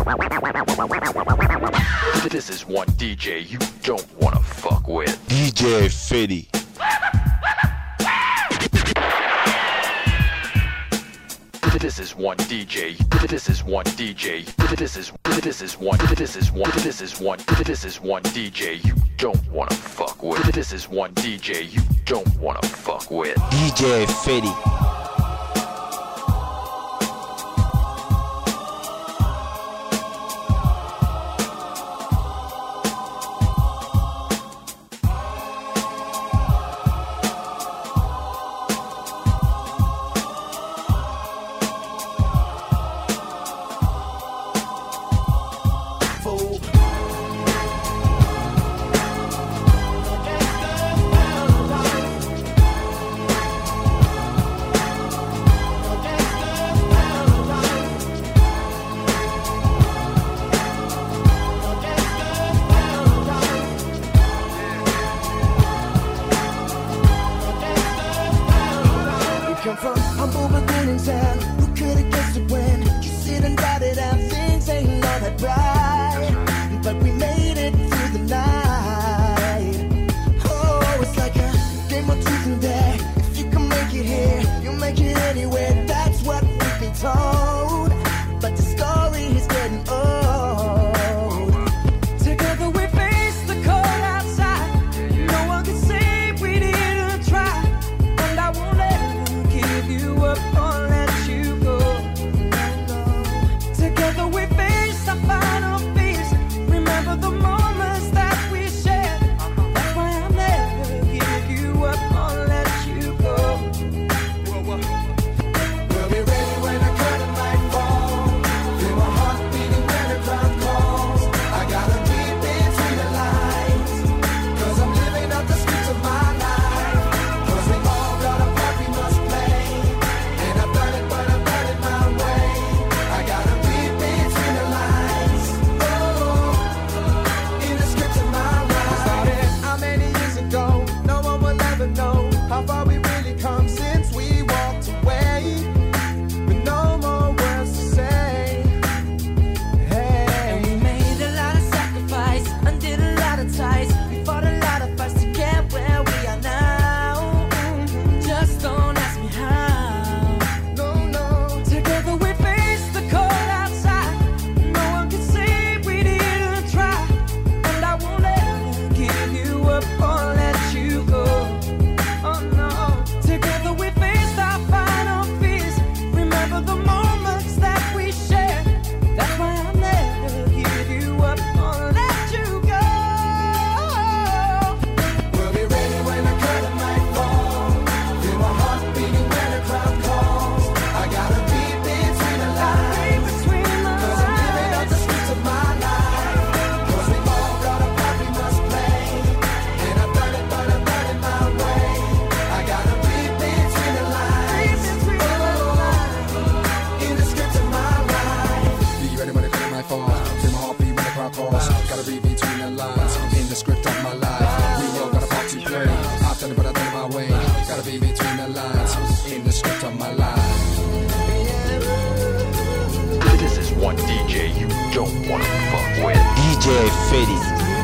This is one DJ you don't wanna fuck with. DJ Fetty. This is one DJ. This is one DJ. This is one DJ you don't wanna fuck with. This is one DJ you don't wanna fuck with. DJ Fetty. Come from humble beginnings and who could have guessed it when you sit and write it out, things ain't all that bright, but we made it through the night. Oh, it's like a game of truth and dare. If you can make it here, you'll make it anywhere. That's what we've been told, but the story is getting old. Together we face the cold outside. No one can say we didn't try, and I won't let you up or let you go. Together we face our final fears. Remember the moments that we shared. That's why I'll never give you up or let you go. We'll be ready when the curtain light falls. Feel my heart beating when the crowd calls. I gotta read between the lines, 'cause I'm living up the streets of my life. 'Cause we all got a part we must play. How far we really come since we walked away, with no more words to say. Hey. And we made a lot of sacrifice, undid a lot of ties. We fought a lot of fights to get where we are now. Just don't ask me how. No, no. Together we face the cold outside. No one can say we didn't try, and I won't ever give you up or let you go. Together we faced our final fears. Remember the moments that we shared. That's why I'll never give you up or let you go. We'll be ready when the curtain might fall. Feel my heart beating when the crowd calls. I gotta read between the lines, 'cause I'm living out the streets of my life. 'Cause we all got a part we must play, and I've done it my way. I gotta read between the lines, in the script of my life. Be ready when the curtain might fall. Feel my heart beat when the crowd calls. Gotta read between the lines, in the script of my life. We all got a part to play. I've done it, but I've done it my way. Gotta be between the lines, in the script of my life. This is one DJ you don't wanna fuck with. DJ Fetty.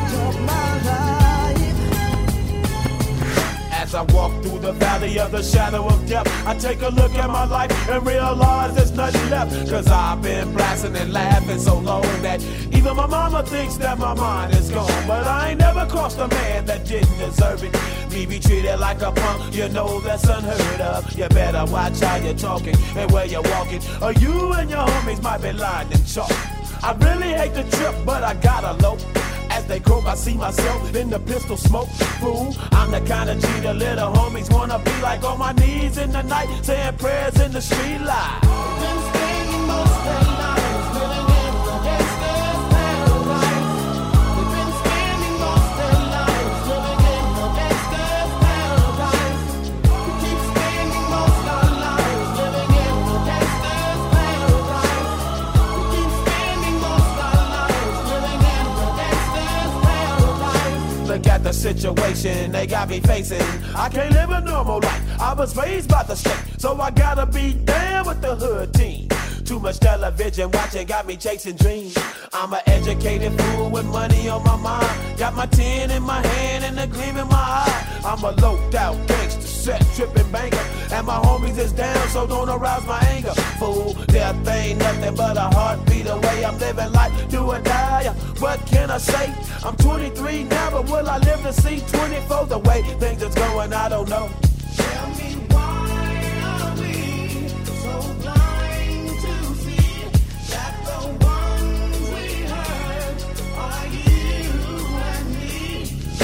As I walk through the valley of the shadow of death, I take a look at my life and realize there's nothing left. 'Cause I've been blasting and laughing so long that even my mama thinks that my mind is gone. But I ain't never crossed a man that didn't deserve it. Me be treated like a punk, you know that's unheard of. You better watch how you're talking and where you're walking, or you and your homies might be lying in chalk. I really hate the trip, but I gotta low. As they croak, I see myself in the pistol smoke. Fool, I'm the kind of G the little homies wanna be like, on my knees in the night, saying prayers in the street light. Been spending most of their lives living in the gangster's paradise. We've been spending most of their lives living in the gangster's paradise. We keep spending most of our lives living in the gangster's paradise. We keep spending most of our lives living in the gangster's paradise. Look at the situation they got me facing. I can't live a normal life. I was raised by the state, so I gotta be down with the hood team. Too much television watching got me chasing dreams. I'm an educated fool with money on my mind. Got my tin in my hand and a gleam in my eye. I'm a loped out gangster, set tripping banker, and my homies is down, so don't arouse my anger. Fool, death ain't nothing but a heartbeat away. I'm living life, do or die. What can I say? I'm 23 now, but will I live to see 24? The way things is going, I don't know. Tell me why are we so blind to see that the ones we hurt are you and me?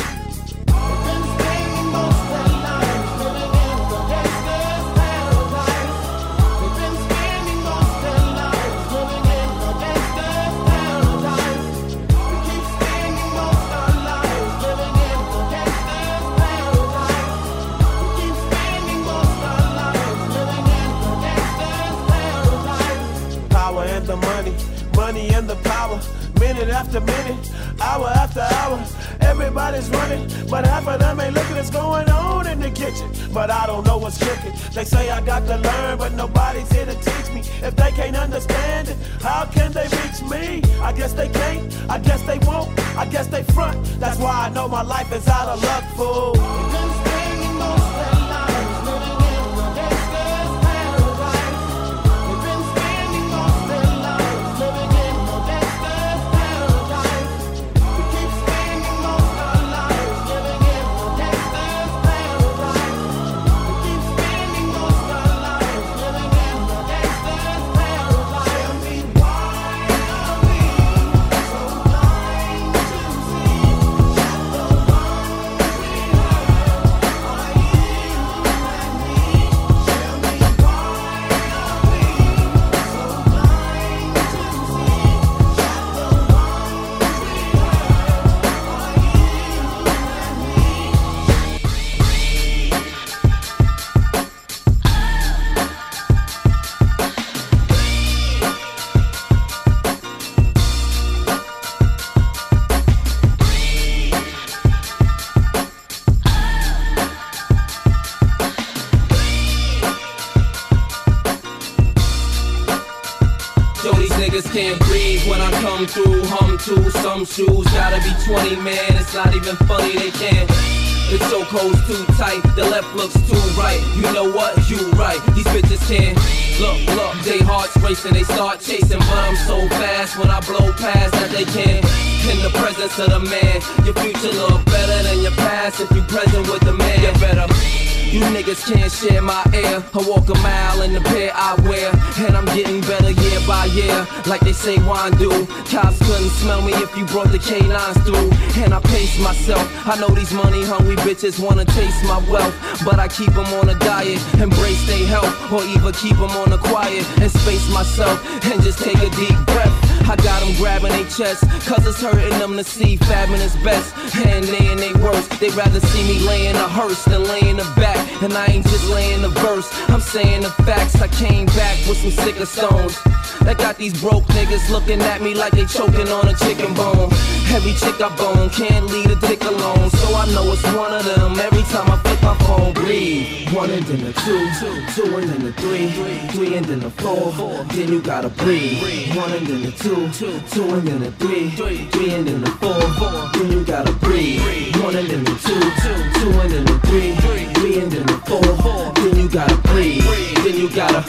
We've been spending most of our lives living in the gangster's paradise. We've been spending most of our lives living in the gangster's paradise. We keep spending most of our lives living in the gangster's paradise. We keep spending most of our lives living in the gangster's paradise. Power and the money, money and the power. Minute after minute, hour after hour, everybody's running, but half of them ain't looking what's going on in the kitchen. But I don't know what's cooking. They say I got to learn, but nobody's here to teach me. If they can't understand it, how can they reach me? I guess they can't, I guess they won't, I guess they front. That's why I know my life is out of luck, fool. We've been spending most of our lives living in the gangster's paradise. We've been spending most of our lives living in the gangster's paradise. We keep spending most of our lives living in the gangster's paradise. We keep spending most of our lives living in the gangster's paradise. Tell me why are we so blind to see that the ones we hurt are you and me? Tell me why are we so blind to see that the ones we hurt Yo, these niggas can't breathe when I come through. Hum to some shoes, gotta be 20, man. It's not even funny, they can't. The chokehold's too tight, the left looks too right. You know what? You right. These bitches can't. Look, they hearts racing, they start chasing, but I'm so fast when I blow past that they can't. In the presence of the man, your future look better than your past if you present with the man. You better. You niggas can't share my air. I walk a mile in the pair I wear, and I'm getting better year by year, like they say wine do. Cops couldn't smell me if you brought the K9s through, and I pace myself. I know these money hungry bitches wanna taste my wealth, but I keep them on a diet, embrace their health, or either keep them on the quiet and space myself and just take a deep breath. I got them grabbing their chest, cause it's hurting them to see fabbing is best, and they in they worst. They'd rather see me laying a hearse than laying the back. And I ain't just laying the verse, I'm saying the facts. I came back with some sicker stones that got these broke niggas looking at me like they choking on a chicken bone. Every chick I bone can't leave a dick alone, so I know it's one of them every time I flip my phone. Breathe. One and then the two and then the three and then the four. Then you gotta breathe. One and then the two and then the three and then the four. Then you gotta breathe. One and then the two and then the three and then the four. Then you gotta breathe. Then you gotta.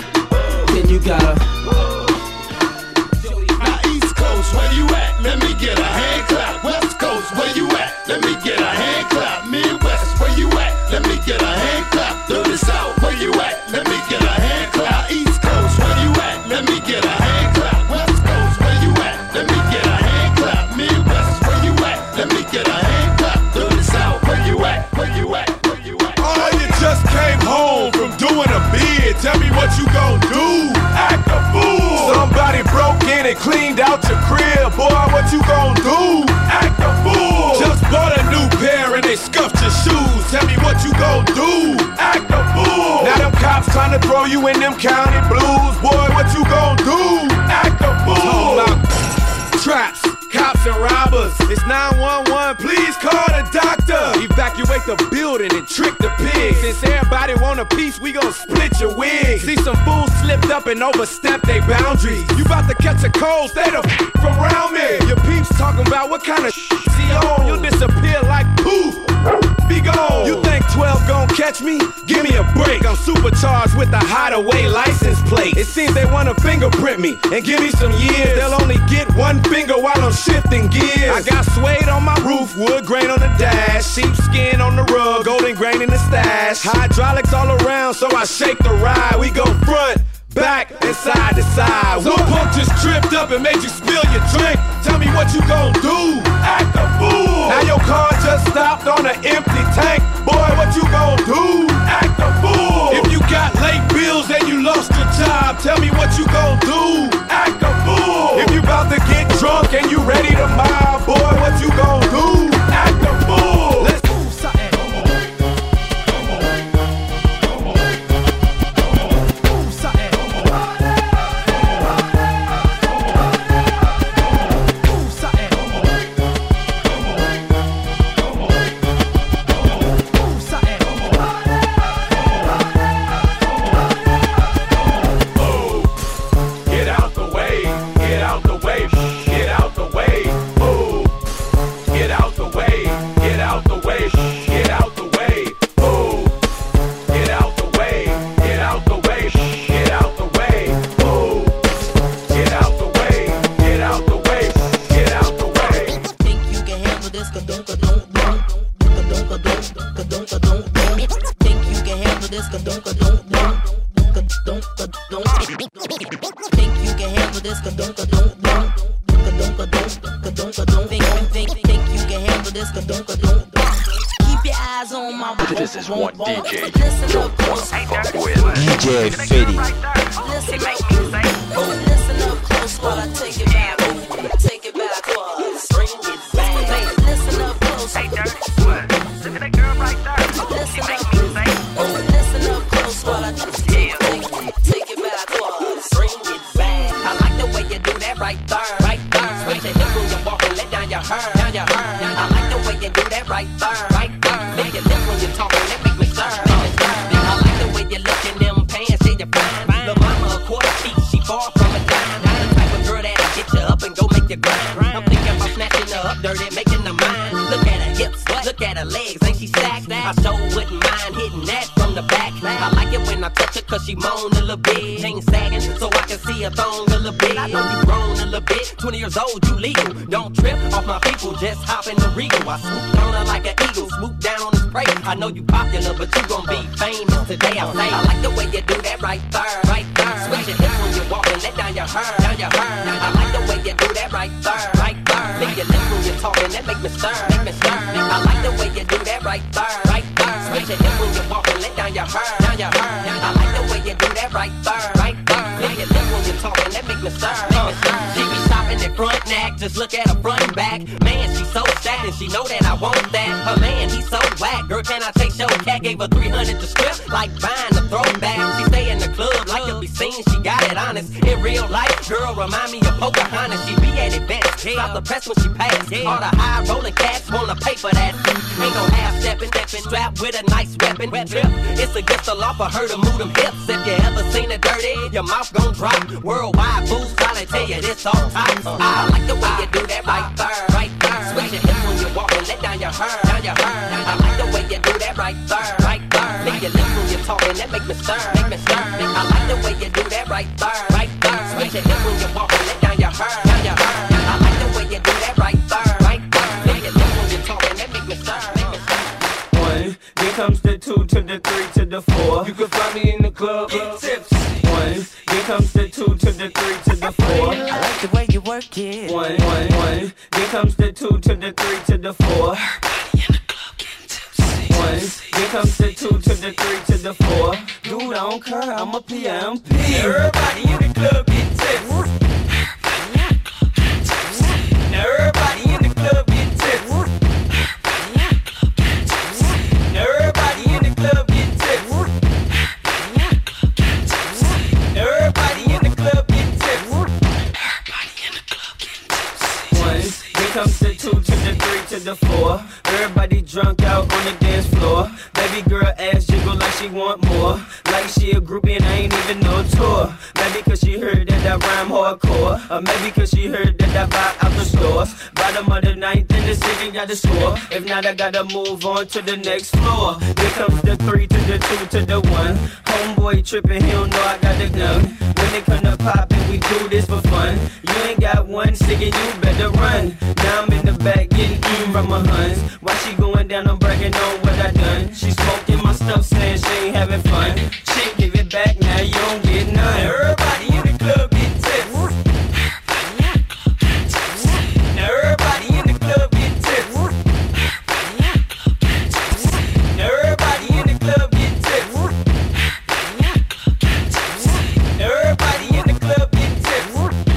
Now East Coast, where you at? Let me get a hand clap. West Coast, where you at? Let me get a hand clap. Midwest, where you at? Let me get a hand clap. Dirty South, where you at? Let me get a hand clap. Now East Coast, where you at? Let me get a hand clap. West Coast, where you at? Let me get a hand clap. Midwest, where you at? Let me get a hand clap. Dirty South, where you at? Where you at? Where you at? Oh, you just came home from doing a bid. Tell me what you gon' do. Act a fool. Somebody broke in and cleaned out your crib. Boy, what you gon' do? Act a fool. Just bought a new pair and they scuffed your shoes. Tell me what you gon' do. Act a fool. Now them cops trying to throw you in them county blues. Boy, what you gon' do? Act a fool. Traps, cops and robbers. It's 911, please call the doctor. Evacuate infiltrate the building and trick the pigs. Since everybody want a piece, we gon' split your wig. See some fools slipped up and overstepped their boundaries. You about to catch a cold, stay the from around me. Your peeps talking about what kind of she on. You'll disappear like poof. Be gone. You think 12 gon' catch me? Give me a break. I'm supercharged with a hideaway license plate. It seems they wanna fingerprint me and give me some years. They'll only get one finger while I'm shifting gears. I got suede on my roof, wood grain on the dash, sheepskin on the rug, golden grain in the stash. Hydraulics all around, so I shake the ride. We go front, back, and side to side. Some punk just tripped up and made you spill your drink. Tell me what you gon' do? Act a fool. Now your car just stopped on an empty tank. Boy, what you gon' do? Act a fool. If you got late bills and you lost your job, tell me what you gon' do? Act a fool. If you about to get drunk and you ready to mob, boy, what you gon' do? Act a fool. Let's move something. This is one DJ you don't wanna fuck with. DJ Fetty. Listen up close while I take it back. Take it backwards. Bring it back. Listen up close. Hey, Dirty, what? Look at that girl right there. Listen up close while I take it backwards. Bring it back. I like the way you do that right there, right there. Switch your hips when you walk and let down your hair, down your hair. I like the way you do that right there, right there. Make your lips when you talk and that make me stir, I like the way you look in them pants, yeah you fine. Lil' mama a quarter feet, she far from a dime. The type of girl that'll get you up and go make you grind. I'm thinking about snatching her up dirty, making her mine. Look at her hips, look at her legs, ain't she stacked? I sure wouldn't mind hitting that from the back. I like it when I touch her cause she moan a little bit. Chain sagging so I can see her thong a little bit. I know you grown a little bit, 20 years old, you legal. Don't trip off my people, just hop in the Regal. I swoop on her like an eagle, swoop down on the spray. I know you popular, but you gon' be famous today. I say, I like the way you do that right there, right there. Switch your hips when you walk and let down your hair, down your hair. I like the way you do that right there, right there. Make your lips when you're talking, that make me stir, make me stir. I like the way you do that right there, right there. Switch your hips when you walk and let down your hair, down your hair. I like the way you do that right there, right there. Make your lips when you're talking, that make me stir, make me stir. She be shopping at front neck, just look at her front and back. Man, she's so sad and she know that I want that. Her man, he's so whack. Girl, can I take your cat? Gave her 300 to strip, like buying a throwback. She stay in the club like to be seen, she got it honest. In real life, girl, remind me of Pocahontas. She be at events, stop the press when she pass. All the high rolling cats wanna pay for that. Ain't no half stepping, strapped with a nice weapon. It's against the law for her to move them hips. If you ever seen it dirty, your mouth gon' drop. Worldwide fools tryna tell you this all time. I like the way you do that right there, right there. Switch your hips when you walk and let down your hair, down your hair. I like the way you do that right there, right there. Make your lips when you're talking, that make me stir, make me stir. I like the way you do that right there, right there. Switch your hips when you walk and let down your hair, down your hair. I like the way you do that right there, right there. Make your lips when you're talking, that make me stir, make me stir. 1, then comes the 2 to the 3 to the 4. You can find me in the club, tipsy. 1, then comes the 2 to the 3 to the 4. I like the way you work it. 1, then comes the 2 to the 3 to the 4. Everybody in the club getting tipsy. 1, then comes the 2 to the 3 to the 4. Dude, I don't care, I'm a PMP. Everybody in the club get tipsy. Everybody in the club get tipsy. Everybody in the club get tipsy. Everybody in the club get tipsy. 1, then comes the 2 to the the 3 to the 4. Everybody drunk out on the dance floor. Baby girl ass jiggle like she want more. Like she a groupie and I ain't even no tour. Maybe cause she heard that I rhyme hardcore. Or maybe cause she heard that I buy out the stores. Bottom of the ninth in the city got the score. If not, I gotta move on to the next floor. Here comes the 3 to the 2 to the 1. Homeboy tripping, he don't know I got the gun. When it come to poppin', we do this for fun. You ain't got one cigarette, you better run. Now I'm in the back getting eaten from my huns. While she going down, I'm bragging on what I done. She smoking my stuff, saying she ain't having fun. Shit, give it back, now you don't get none. Everybody in the club get tips. Now everybody in the club get tips. Now everybody in the club get tips. Now everybody in the club get tips.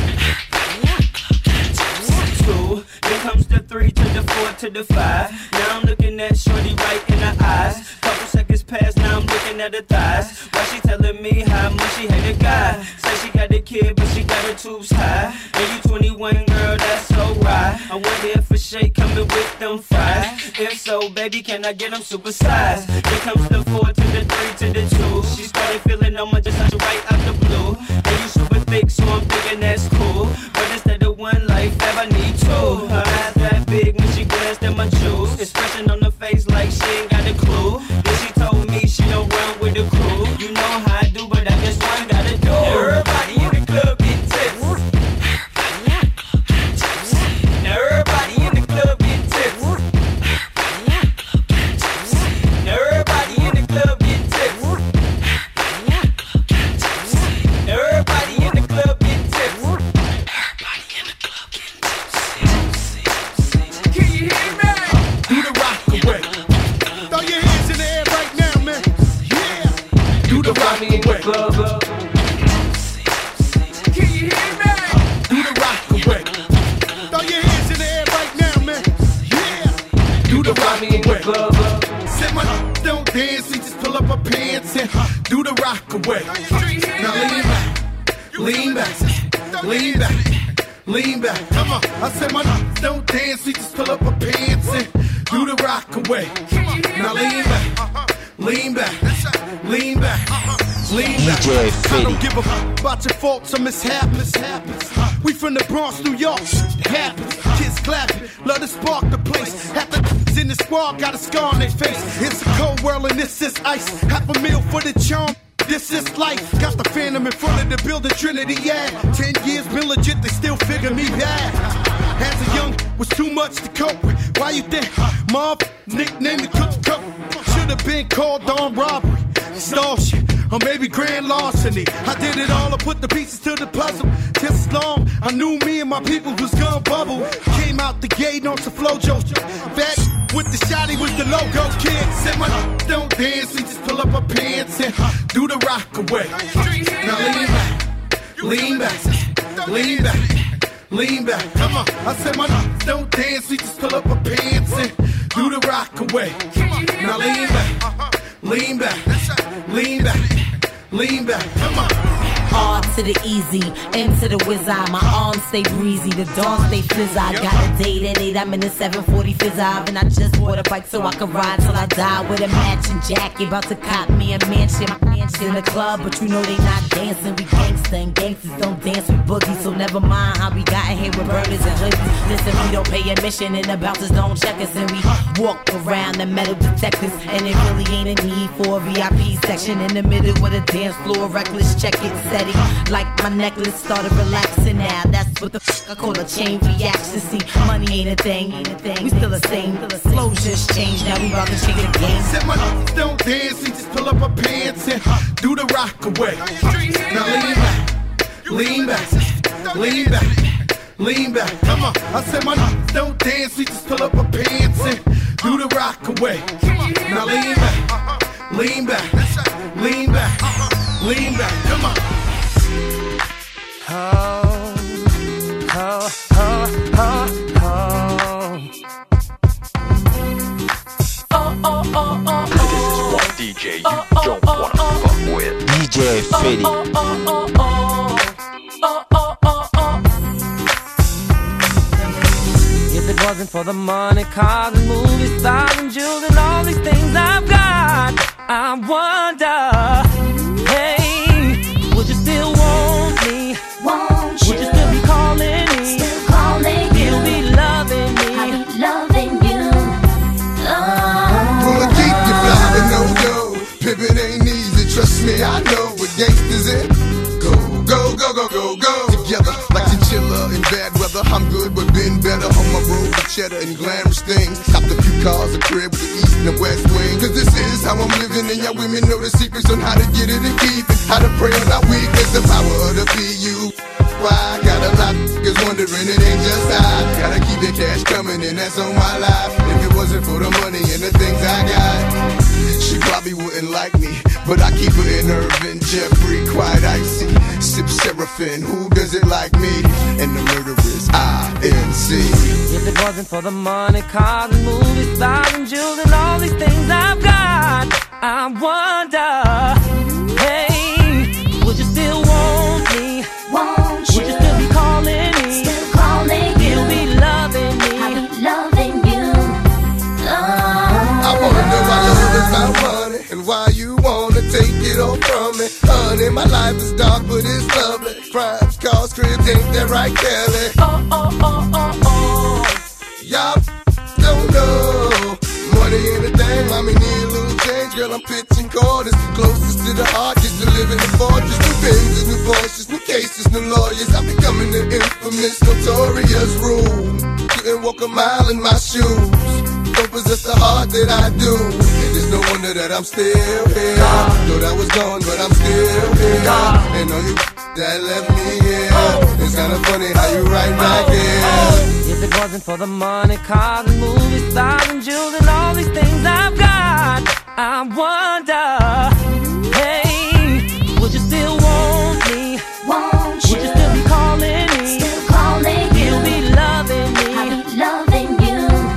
2, then comes the 3 to the 4 to the 5. Now I'm looking at shorty right in the eyes. Couple seconds pass, now I'm looking at her thighs. While she telling me how much she hate a guy. Say she got a kid, but she got her tubes high. And you 21, girl, that's so right. I wonder if a shake coming with them fries. If so, baby, can I get them supersized? Here comes the 4 to the 3 to the 2. She started feeling on my just right out the blue. And you super thick, so I'm thinking that's cool. But instead of one life, I need 2. Her eyes that big when she glanced at my jewels. Expression on her face like she ain't got a clue. Then she told me she don't run with the crew. You know how I do, but I just one gotta do. Everybody in the club get tips. Now everybody in the club get tips. Now everybody in the club get tips. Now everybody in the club get tips. Everybody in the club get tips. Can you hear me? Do the rock away. Throw your hands in the air right now, man. Yeah. Do the rock in the away. club. Can you hear me? Do the rock away. Throw your hands in the air right now, man. Yeah. Do the rock away. Said my don't dance, we just pull up our pants and do the rock away. Now lean back, lean back, lean back. Come on. I said my don't dance, we just pull up our pants and do the rock away. Now lean back, lean back, lean back, lean back. DJ I don't Fitty. give a fuck about your faults or mishaps. We from the Bronx, New York. It happens. Kids clapping, love to spark the place. Half the in the squad got a scar on their face. It's a cold world and this is ice. $500,000 for the charm. This is life. Got the Phantom in front of the building, Trinity, yeah. 10 years been legit, they still figure me bad. As a young, was too much to cope with. Why you think Mom nicknamed the cook? Should have been called on robbery, extortion, or maybe grand larceny. I did it all, I put the pieces to the puzzle. Just as long, I knew me and my people was gonna bubble. Came out the gate on some flojo. Fat with the shotty was the logo kid. Said my don't dance, we just pull up our pants and do the rock away. Now lean back, lean back, lean back. Come on. I said my don't dance, we just pull up our pants and do the rock away. Now lean back, lean back, lean back, lean back. Come on. R to the easy, M to the wizard. My arms stay breezy, the dawn stay fizz. I got a date at 8, I'm in the 740 fizz. And I just bought a bike so I can ride till I die with a matching jacket. About to cop me a mansion in the club, but you know they not dancing. We gangsta and gangsters don't dance with boogies. So never mind how we got in here with burners and hoodies. Listen, we don't pay admission and the bouncers don't check us. And we walk around the metal detectors. And it really ain't a need for a VIP section in the middle with a dance floor. Reckless, check it, steady. Like my necklace started relaxing now. That's what the fuck I call a chain reaction. See, money ain't a thing. We still the same. Flows just changed. Now we about to change the game. Said my don't dance, we just pull up our pants and do the rock away. Now lean back, lean back, lean back. Come on. I said my don't dance, we just pull up our pants and do the rock away. Now lean back, lean back, lean back, lean back. Come on. This is one DJ you don't wanna fuck with. DJ Fitty. If it wasn't for the money, cars and movie stars and jewels and all these things I've got, I wonder, hey, would you still want me? Won't you? Would you still be calling me? Still calling you. You'll be loving me. I'll be loving you. Full of deep, you fly with no dough. Pimpin' ain't easy, trust me, I know what gangsters in. Go, go, go, go, go, go. Together, like chinchilla in bad weather. I'm good, but been better on my road with cheddar and glamorous things. Stopped a few cars, a crib with the east and the west wing. Cause this is how I'm living, and y'all women know the secrets on how to get it and keep it. How to pray on our weakness, the power of the PU. Why? Got a lot of niggas wondering, it ain't just I. Gotta keep the cash coming, and that's on my life. If it wasn't for the money and the things I got, she probably wouldn't like me. But I keep her in Irvin, Jeffrey, quite icy. Sip Seraphim, who does it like me? And the murderers, INC. If it wasn't for the money, cars and movie stars and jewels and all these things I've got, I wonder, hey, would you still want me? Won't you? Would you still be calling me? Still calling you. You'll be loving me. I'll be loving you. I wanna know why love is about money, and why you wanna take it all from me. Honey, my life is dark, but it's lovely. Crimes, cars, cribs, ain't that right, Kelly? Oh, oh, oh, oh, oh. Y'all don't know. Money ain't a thing, mommy need a little change. Girl, I'm pitching quarters, closest to the heart, just to live in the fortress. New Benzes, new Porsches, new cases, new lawyers. I'm becoming the infamous, notorious rule. Couldn't walk a mile in my shoes. Don't possess the heart that I do. And there's no wonder that I'm still here. Thought I was gone, but I'm still here. And all you that left me here, it's kinda funny how you right back here. If it wasn't for the money, cars and movie stars and jewels and all these things I've got, I wonder, hey, would you still want me? Won't you? Would you still be calling me? Still calling you. You'll be loving me. I'll be loving you.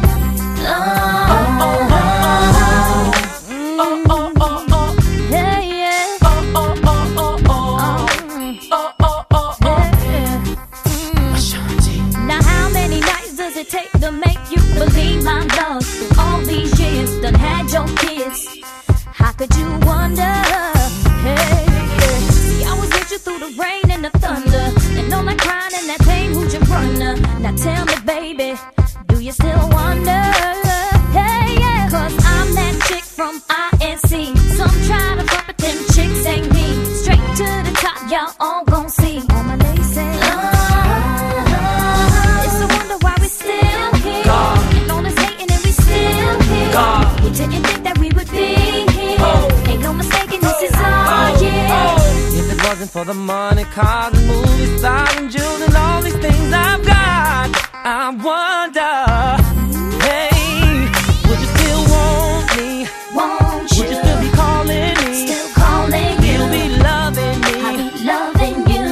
Take to make you believe my love. Through all these years, done had your kiss. How could you wonder? Hey, yeah. See, I was with you through the rain and the thunder, and all that crying and that pain, who'd you run to? Now tell me, baby, do you still wonder? Hey, yeah, cause I'm that chick from INC. Some try to front, but them chicks ain't me. Straight to the top, y'all all gon' see. All my ladies say, didn't think that we would be here. Ain't no mistaking, this is our year. If it wasn't for the money, cars and movie stars and jewels and all these things I've got, I wonder, hey, would you still want me? Won't you? Would you still be calling me? Still calling you. You'll be loving me. I'll be loving you.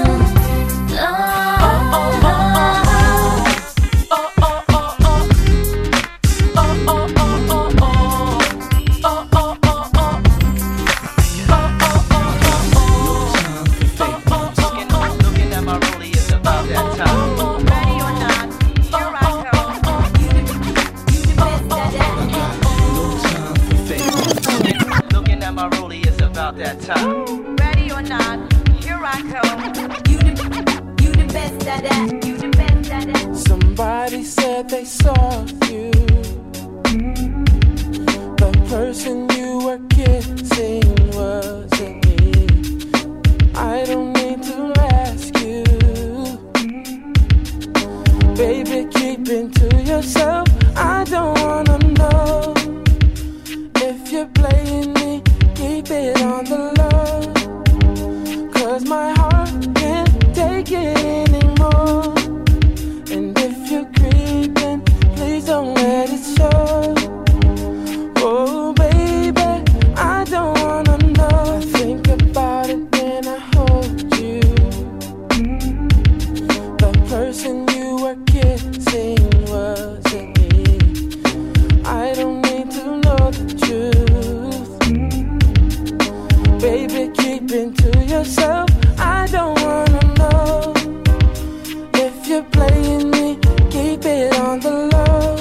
That time. Ready or not, here I come. You the best at that. You the best at that. Somebody said they saw you. The person you were kissing wasn't me. I don't need to ask you. Baby, keep it to yourself. I don't wanna know if you're playing me. Keep it on the low, cause my heart can't take it anymore. And if you're creeping, please don't let it show. Oh baby, I don't wanna know. I think about it when I hold you. The person you were kissing wasn't me. I don't need to know the truth. Baby, keep it to yourself. I don't wanna know if you're playing me. Keep it on the low.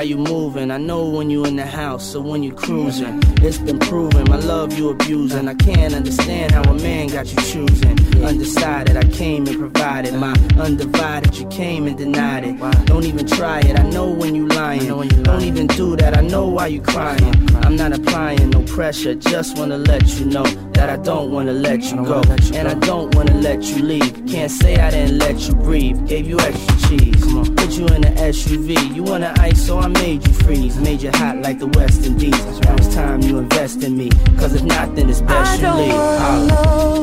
you moving. I know when you in the house or when you cruising. It's been proven, my love you abusing. I can't understand how a man got you choosing. Undecided, I came and provided my undivided. You came and denied it. Don't even try it, I know when you lying. Don't even do that, I know why you crying. I'm not applying no pressure, just wanna let you know that I don't wanna let you go. And I don't wanna let you leave. Can't say I didn't let you breathe. Gave you extra cheese, put you in an SUV. You wanna ice, so I made you freeze. Made you hot like the West Indies. Now it's time you invest in me, cause if not, then it's best you leave. Know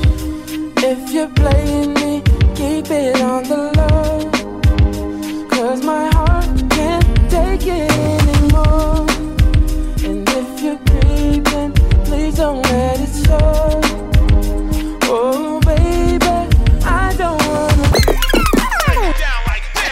if you're playing me, keep it on the low. Cause my heart can't take it anymore. And if you're creeping, please don't let it show. Oh baby, I don't wanna. Break it down like this.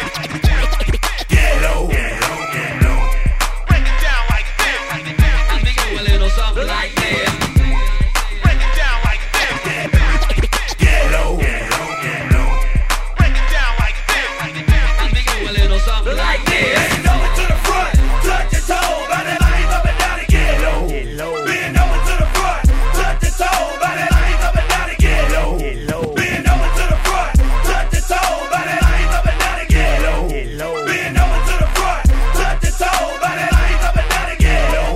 Get low. Get low, get low. Break it down like this. I think it a little something like this. Break it down like this. Get low. Get low, get low. Break it down like this. I think it a little something like this. Bend over to the front, touch your toe, by the lines up and down and get low. Get low. Bend over to the front, touch your toe, by the lines up and down and get low. Get low. Bend over to the front, touch your toe, by the lines up and down and get low. Get low. Bend over to the front, touch your toe, by the lines up and down and get low.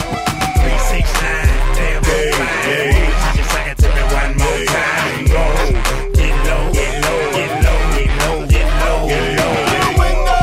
369, damn fine. Just sing it to me one more time. Go. Get low, get low, get low, get low, get low, get low. To the window,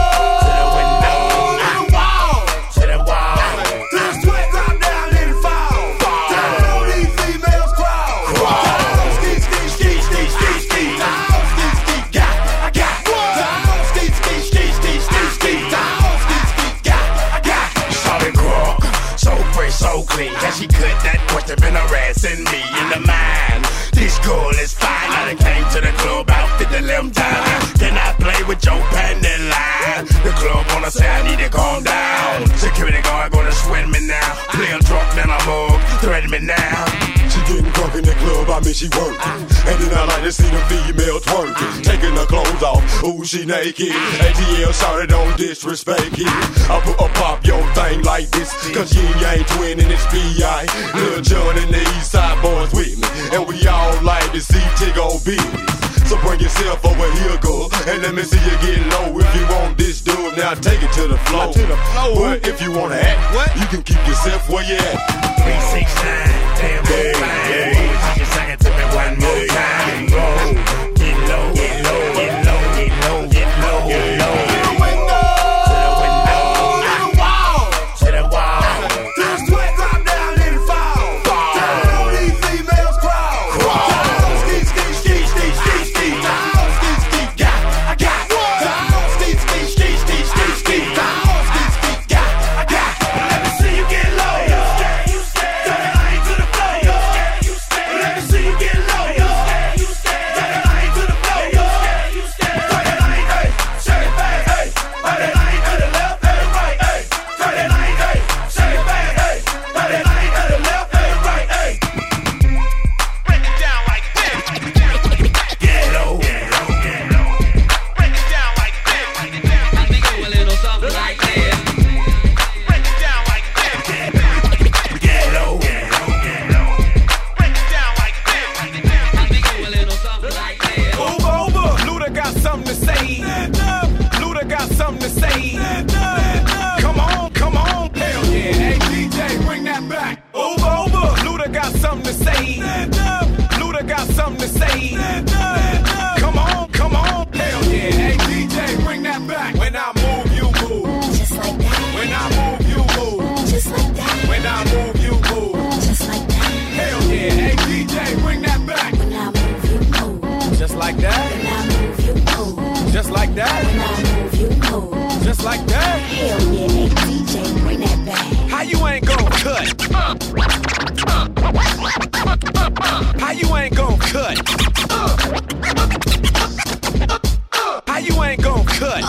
to the wall, to the wall. To the sweat drop down and fall. Down on these females crawl. Down, ski, ski, ski, ski, ski, ski. Down, ski, ski, got, I got. Down, ski, ski, ski, ski, ski, ski. Down, ski, ski, got, I got. Solid crook, so fresh, so clean. Can she cut that question been harassing me in the mind? This girl is fine. I done came to the club out 50 times. Then I play with your panty line. The club wanna say I need to calm down. Security guard gonna sweat me now. Play a drunk, then I'm mug, threaten me now. She getting drunk in the club, I mean she working. And then I like to see the female twerking. Taking her clothes off, ooh she naked. ATL shouted don't disrespect it. I put a pop your thing like this. Cause yin yang twin and it's B.I. Lil Jon and the East Side boys with me. And we all like to see Tiggo business. So bring yourself over here, girl, and let me see you get low. If you want this dude, now take it to the floor. But if you wanna act, you can keep yourself where you at. 369, damn fine. Just sing it to me one more time. Go. Get low, get low, get low, get low, get low, get low. To the window, to the window, to the wall, to the wall. To the sweat drop down and fall. Down on these females crawl. Down, ski, ski, ski, ski, ski, ski. Down, ski, ski, got, I got. Down, ski, ski, ski, ski, ski, ski. Down, ski, ski, got, I got. Let me see you get low. Turn the line to the floor. Let me see you get low. Turn the line to the floor. Turn the line, hey, shake it fast, hey. Turn the line to the left and right, hey. Turn the line, hey, shake it fast, hey. Turn the line to the left and right, hey. Break it down like this. Get low, get low, get low. Break it down like this. I think it a little something like this. Break it down like this. Get low, get low, get low. Break it down like this. I think it a little something like this. Over, Luda got something to say. Luda got something to say. Come on, come on. Hell yeah, hey DJ, bring that back. Over, Luda got something to say. Luda got something to say. Come on, come on. Hell yeah, hey DJ, bring that back. When I move, you move. Just like that. When I move, you move. Just like that. When I move, you move. Just like that. Hell yeah, hey DJ, bring that back. When I move, you move. Just like that. When I move, you move. Just like that. When I move, you move. Just like that. Hell yeah, hey DJ, bring that back. How you ain't gon' cut? How you ain't gon' cut? How you ain't gon' cut?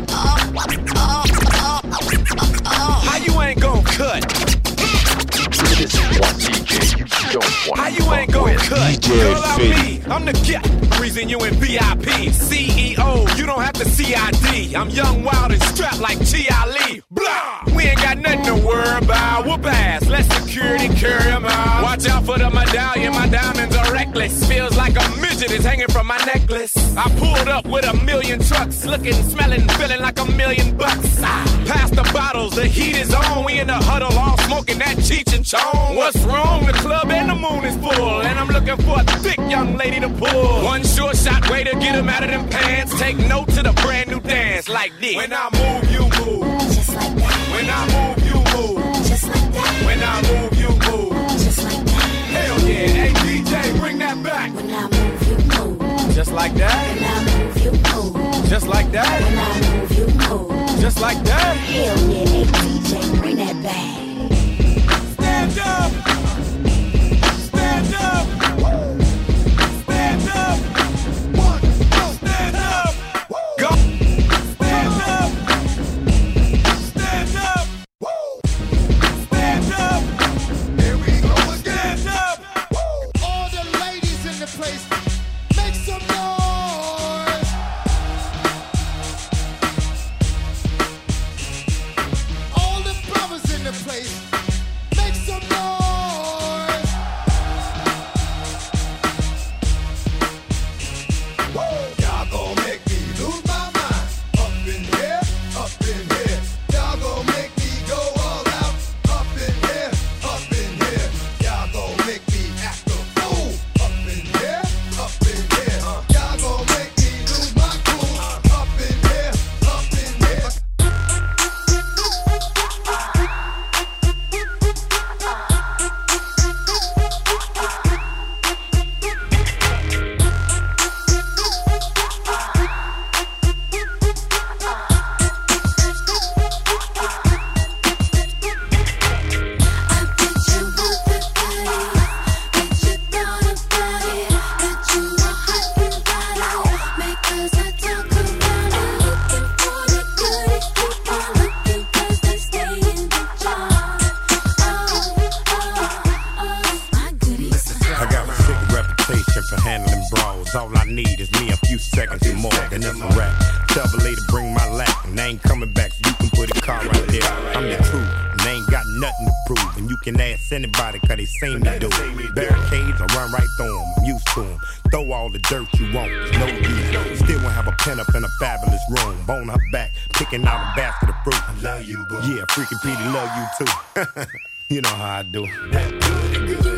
How you ain't gon' cut? This is one DJ you don't want. How you ain't gon' cut? DJ Girl, I'm Fitty. me. I'm the guy. Reason you in VIP. CEO, you don't have to CID. I'm young, wild, and strapped like G.I. Lee. Blah! we ain't got nothing to worry about. Whoop ass, let security carry them out. Watch out for the medallion, my diamonds are reckless. Feels like a midget is hanging from my necklace. I pulled up with 1,000,000 trucks, looking, smelling, feeling like $1,000,000. Pass the bottles, the heat is on. We in the huddle, all smoking that Cheech and Chong. What's wrong? The club and the moon is full, and I'm looking for a thick young lady to pull. One sure shot way to get him out of them pants. Take note to the brand new dance like this. When I move, you move. Just like that. When I move, you move. Just like that. When I move, you move. Just like that. Hell yeah, hey DJ, bring that back. When I move, you move. Just like that. When I move, you move. Just like that. When I move, you move. Just like that. Hell yeah, hey DJ, bring that back. Stand up. Stand up. Stand up. One, stand up. Go. Stand up. Stand up. Stand up. Here we go again. Stand up. All the ladies in the place, make some noise. All the brothers in the place, make some noise. Y'all gon' make me lose my mind. Up in here, up in here. Y'all gon' make me go all out. Up in here, up in here. Y'all gon' make me act a fool. Up in here, up in here. Y'all gon' make me lose my cool. Up in here, up in here. I got a sick reputation for handling brawls. All I need is me a few seconds and more, then it's a wrap. Tell the lady bring my lap, and I ain't coming back, so you can put a car right there. I'm the truth, and I ain't got nothing to prove. And you can ask anybody, cause they seen me do it. Barricades, I run right through them, I'm used to them. Throw all the dirt you want, there's no use. Still won't have a pen up in a fabulous room. Bone her back, picking out a basket of fruit. I love you, boo. Yeah, freaking Petey love you too. You know how I do. That good, good.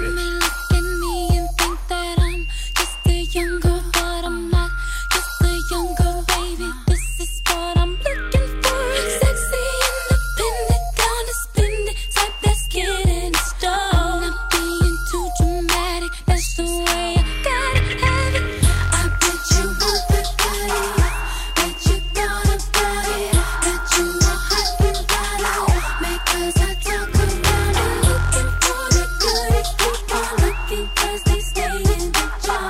Younger, but I'm not just a younger baby. This is what I'm looking for. Sexy, independent, down to spend it, type that's getting started. Not being too dramatic, that's the way I gotta have it. I bet you want the body, bet you thought about it, bet you know how you got it. Because I talk around it, looking for the goodies, keep on looking 'cause they stay in the jar.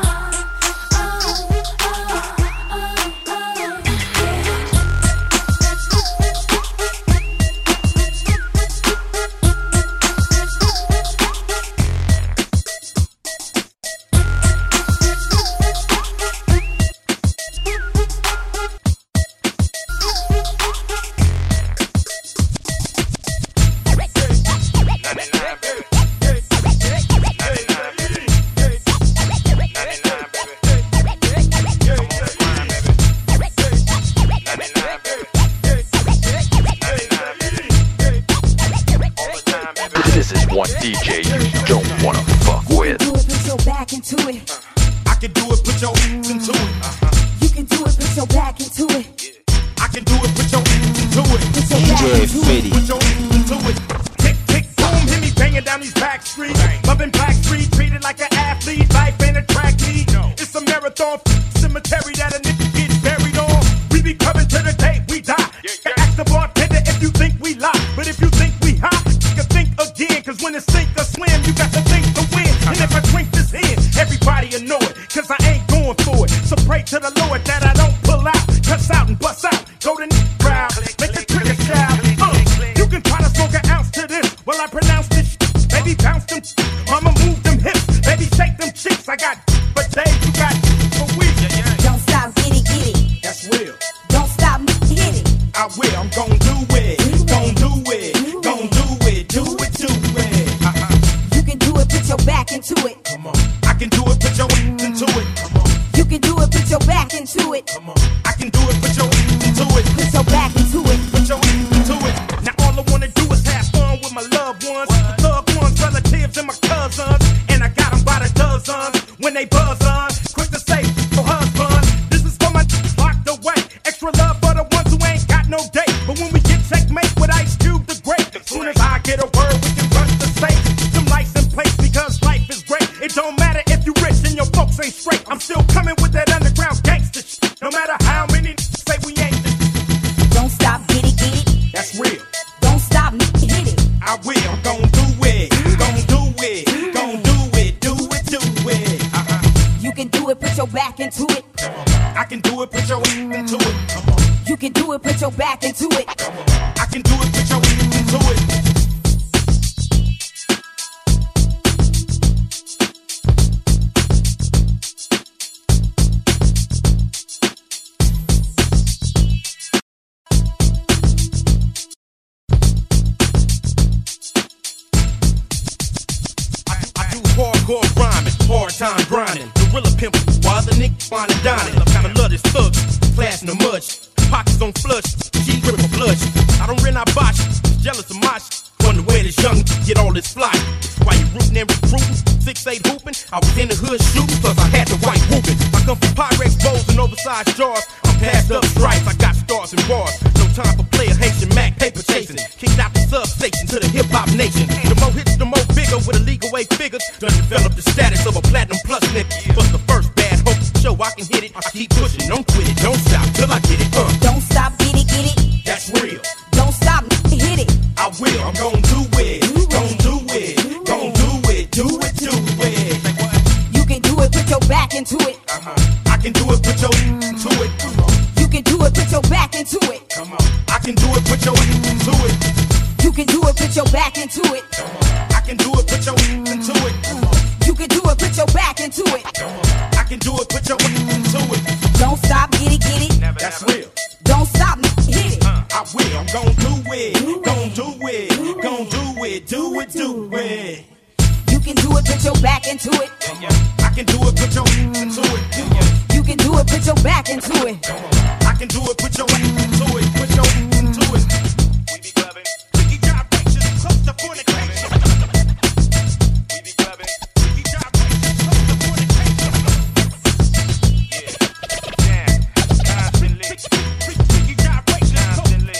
This is one DJ you don't wanna fuck with. Do it, put your back into it. I can do it, put your hands into it. You can do it, put your back into it. I can do it, put your hands into it. Put your back DJ into Fitty. Put your hands into it. Tick, tick, boom, hit me banging down these back streets. Loving Black Street, treated like an athlete. Life ain't a track meet. It's a marathon cemetery that a nigga gets buried on. We be coming to the day we die. Ask the bartender if you think we lie. But if you think we hot, you can think again. Cause when it's sink or swim, you got to think to win. And if I drink this in, everybody will know it. Cause I ain't going for it. So pray to the Lord that I don't pull out. Cuss out and bust out. Go to crowd. Make the trigger shout. You can try to smoke an ounce to this. Well, I pronounce this. Baby, bounce them. Mama, move them hips. Baby, shake them cheeks. I got but days you got for weeks. Don't stop, get it, get it. That's real. Don't stop, get it. I will. I'm gon' do it. Gon' do it. can do it, put your back into it. Come on. I can do it, put your into it. Put your back into it. Put your into it. Now all I wanna do is have fun with my loved ones, the thug ones, relatives, and my cousins. And I got them by the dozens when they buzz on. Quick to say, for husband, this is for my locked away. Extra love for the ones who ain't got no date. But when we get checkmate with Ice Cube the Great, as soon as I get a word, we can rush the safe. Some lights in place because life is great. It don't matter if you rich and your folks ain't straight. I'm still coming with that underground gangster shit. No matter how many say we ain't. Don't stop, get it, get it. That's real. Don't stop, hit it. I will, I'm gon' do it. Gon' do it. Gon' do it. Do it, do it. You can do it, put your back into it. I can do it, put your into it. You can do it, put your back into it. I can do it, put your into it. Hardcore rhyming, hard time grinding. Gorilla pimp, while the niggas fine and dining. I love this thug, class in the mud. Pockets on flush, G grip of blush. I don't rent, I botch, jealous of my shit. Wonder where this young get all this fly. While you rootin' and recruitin', 6'8" hoopin'. I was in the hood shootin', plus I had the white whoopin'. I come from Pyrex bowls and oversized jars. I'm passed up stripes, I got stars and bars. No time for player Haitian Mac, paper chasing. Kicked out the substation to the hip hop nation. The more hits, the more bigger with illegal way figures. Done developed the status of a platinum plus nigga. But the first bad hope show I can hit it. I keep pushing, don't quit it, don't stop till I get it. Don't stop, get it, get it. That's real. Don't stop, hit it. I will, I'm gon' do it. Gon' do it. Gon' do it. Do it, do it. You can do it, put your back into it. I can do it, put your into it. You can do it, put your back into it. I can do it, put your into it. You can do it, put your back into it. I can do it, put your into it. You can do it, put your back into it. I can do it, put your into it. Don't stop, get it, get it. That's real. Don't stop, hit it. I will, I'm gon' do it. Gon' do it. Gon' do it. Do it, do it. You can do it, put your back into it. I can do it, put your into it. You can do it, put your back into it. I can do it, put your into it. Put your into it. We be clubbing. Freaky gyrations, close to fornication. We be clubbing. Freaky gyrations, close to fornication. Yeah, constantly. Freaky gyrations, constantly.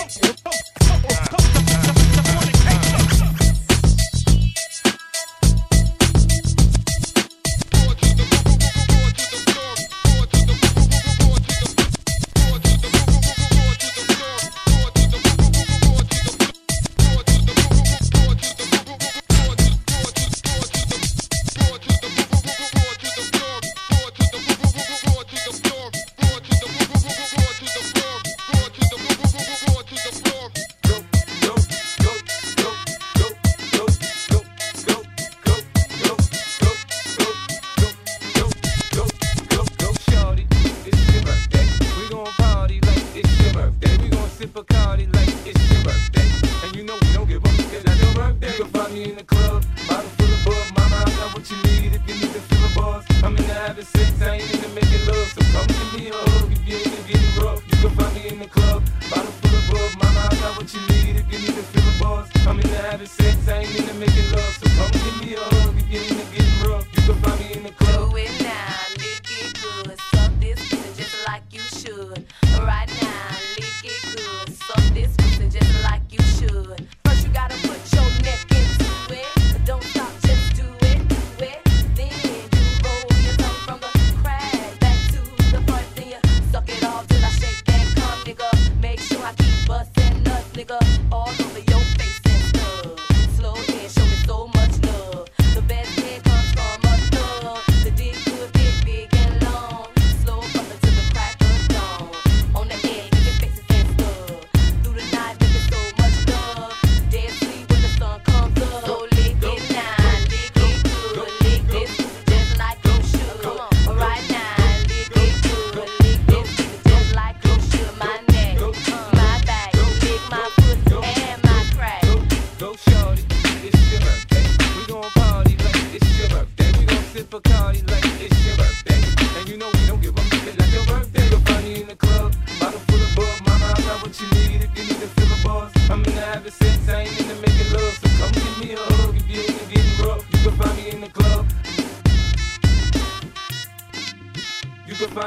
All over your face and stuff. Slow down, show me so much.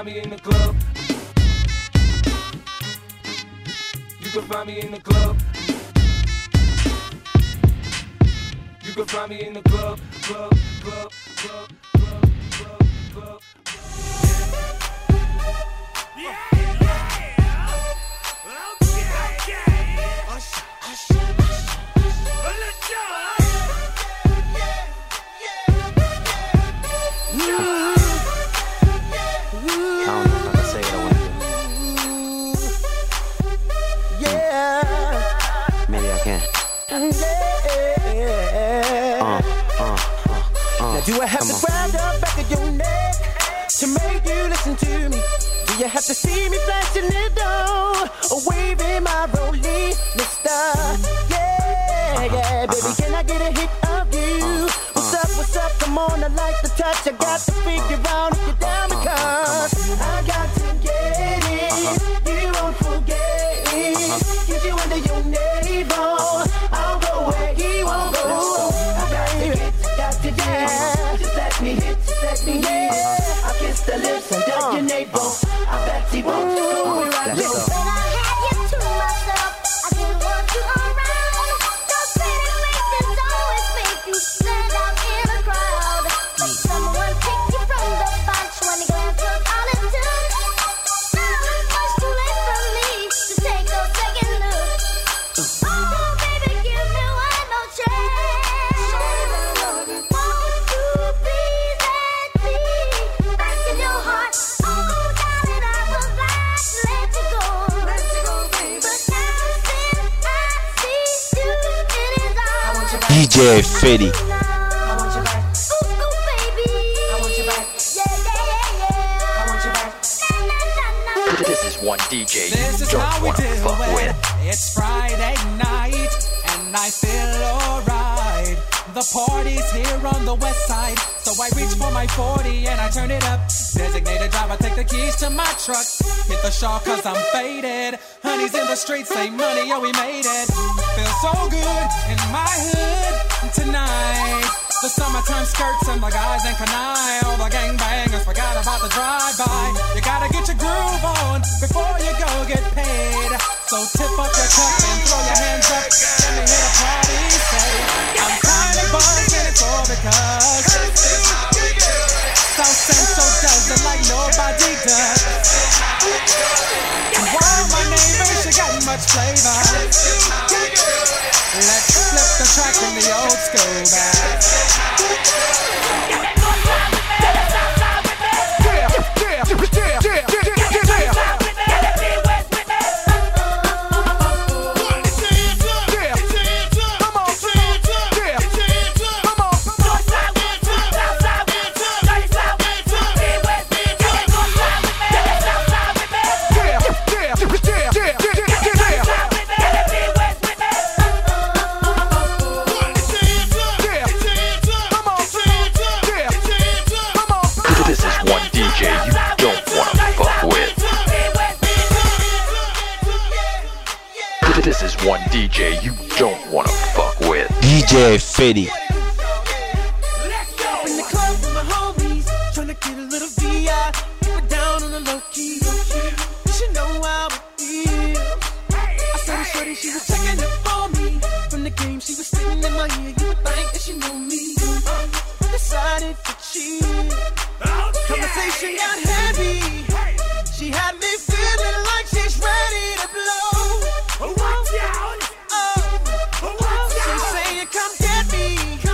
find me in the club. You can find me in the club. You can find me in the club, club, club, club, club, club, club. Do I have to grab the back of your neck to make you listen to me? Do you have to see me flashing it on or waving my rollie, mister? Yeah, baby, can I get a hit of you? What's up, come on, I like the touch. I got to figure out if you're down because I got to get it. You won't forget it. Get you under your navel. I'll go where he won't go. Got to dance. Just let me hit, I kiss the lips and touch your navel. I bet he won't go right there. When I had you to myself, I didn't want you around. Those pretty faces always make you stand out in a crowd. But someone picked you from the bunch when the glance was all it took. Now it's much too late for me to take a second look. Oh, baby, give me one more chance. Won't you please let me back in your heart? Oh, darling, I was like to let you go. But now since I see you in his arms, DJ Fetty. I want you back. Ooh, baby. I want you back. Yeah. I want you back. This is one DJ This you is don't how we wanna do fuck it. with. It's Friday night, and I feel alright. The party's here on the west side, so I reach for my 40 and I turn it up. Designated driver, take the keys to my truck. Hit the shawl cause I'm faded. Honey's in the streets, say money, yo, we made it. Feels so good in my hood tonight. The summertime skirts and the guys in Kanai. All the gangbangers forgot about the drive-by. You gotta get your groove on before you go get paid. So tip up your cup and throw your hands up. Let me hear the party say, I'm kinda buzzed and it's all because South Central does it like nobody does. And while my neighbors, she got much flavor. Let's flip the track in the old school back. This is one DJ you don't wanna fuck with. DJ Fetty. In the club with my homies, tryna get a little VI, keep it down on the low key. You should know how it feels. I saw the shorty, she was checking up for me. From the game, she was sitting in my ear. You would think that she knew me. Decided to cheat. Conversation got heavy. She had me feeling like she's ready to blow. Watch out! She's saying, come get me.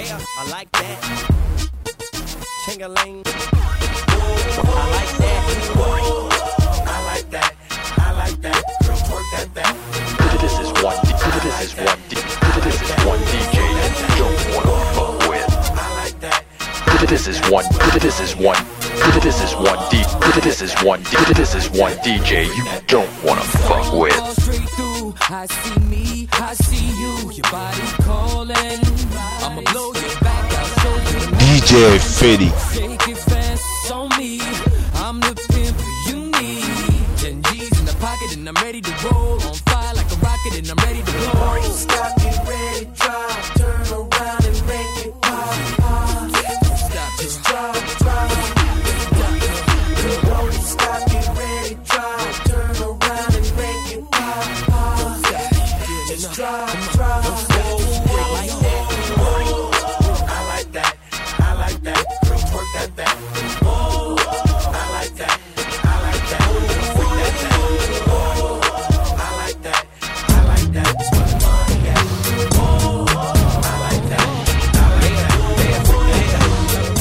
Yeah, I like that. Ching-a-ling. I like that. I like that. I like that. Girl, twerk that back. This is one DJ you don't wanna fuck with. I like that. This is one DJ you don't wanna fuck with. Straight through, I see me, I see you, your body calling. I'ma blow your back, I'll show you the DJ Fetty. Shake it fast on me, I'm the pimp you need. 10 G's in the pocket and I'm ready to roll. On fire like a rocket and I'm ready to blow. Stop, get ready, drop, turn around and make it pop, pop. Stop, Just drop, drop. Don't stop, get ready, drop, turn around and make it pop, pop. Just drop, drop. I like that. I like that. Girl, twerk that back. I like that. I like that. Freak that back. I like that. I like that. Where the money at? I like that. I like that. Freak that back.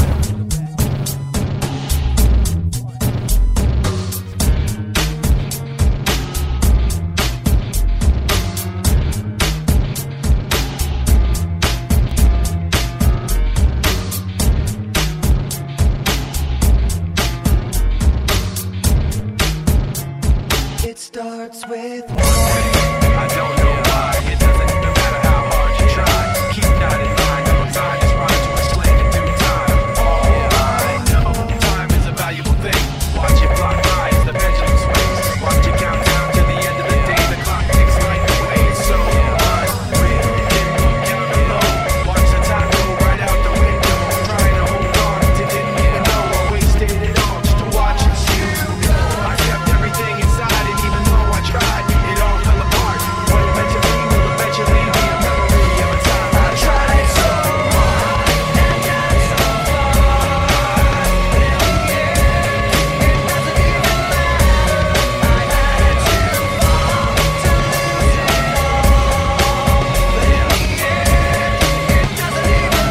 It starts with I don't know why. It doesn't even matter how hard you try. Keep that in mind. No time is right to explain in due time. All I know, time is a valuable thing. Watch it fly by as the pendulum swings. Watch it count down to the end of the day. The clock ticks like the way it's so unreal. Didn't look down below. Watch the time go right out the window. Trying to hold on to didn't even know I wasted it all just to watch it you. I kept everything inside and even though I tried, it all fell apart. What meant to be will eventually be a memory of a time I tried so hard and got so far. But in the end, it doesn't even matter. I had to fall to lose it all. But in the end, it doesn't even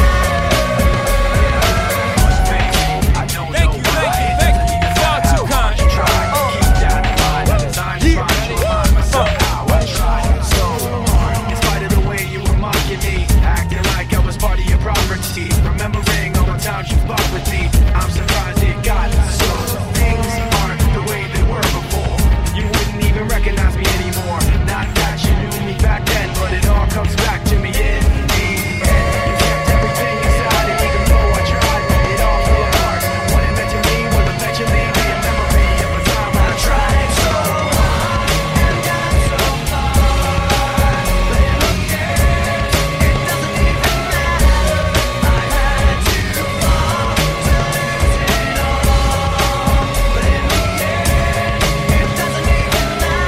matter. I don't know why. Thank you. Far too kind. Try to keep that in mind. As I'm trying to remind myself how I tried so hard. In spite of the way you were mocking me, acting like I was part of your property. Remembering all the times you fought with me, I'm surprised it got so. Things aren't the way they were before. You wouldn't even recognize me anymore. Not that you knew me back then, but it all comes back to me in the end. You kept everything inside, and even though I tried, it all fell apart. What it meant to me will eventually be a memory of a time I tried so hard and got so far. But in the end, it doesn't even matter. I had to fall to lose it all. But in the end, it doesn't even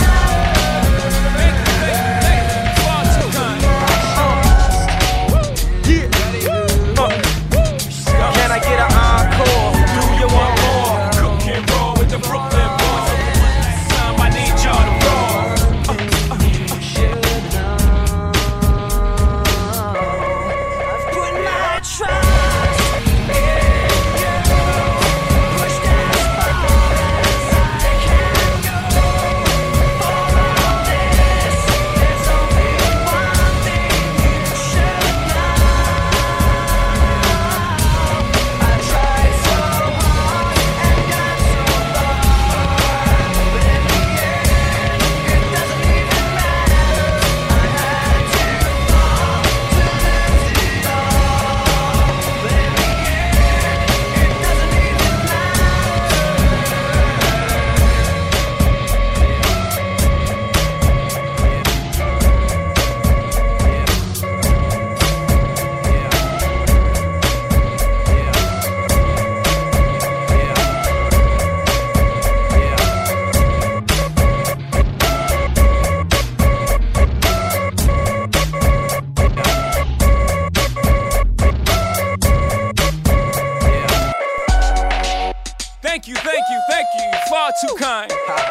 Can I get an encore? Do you want more? Cook and roll with the Brooklyn boys. Time I need y'all to roll. I've put my trust in you. Pushed as far as I can go. For all this, there's only one thing you should know. I tried so hard and got so far, but in the end, it doesn't even matter. I had to fall to lose it all, but in the end, it doesn't even Thank you, thank you, thank you. Far too kind.